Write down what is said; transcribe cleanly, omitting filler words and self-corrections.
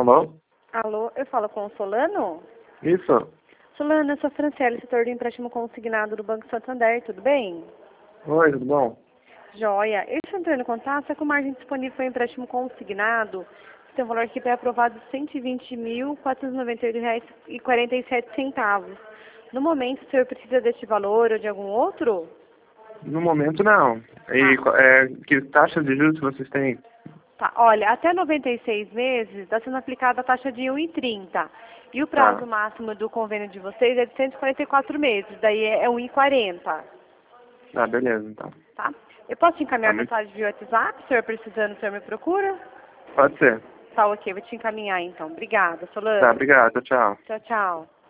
Alô? Alô, eu falo com o Solano? Isso. Solano, eu sou a Franciele, setor de empréstimo consignado do Banco Santander, tudo bem? Oi, tudo bom? Joia. Eu estou entrando em contato, é que o margem disponível foi um empréstimo consignado, que tem um valor que foi aprovado de R$ 120.498,47. No momento, o senhor precisa deste valor ou de algum outro? No momento, não. E que taxa de juros vocês têm? Tá, olha, até 96 meses está sendo aplicada a taxa de 1,30. E o prazo Tá. máximo do convênio de vocês é de 144 meses, daí é 1,40. Ah, beleza, então. Tá? Eu posso te Tá encaminhar muito... mensagem via WhatsApp, se o senhor precisando, o senhor me procura? Pode ser. Tá, ok, vou te encaminhar então. Obrigada, Tá, Solano. obrigado, tchau. Tchau, tchau.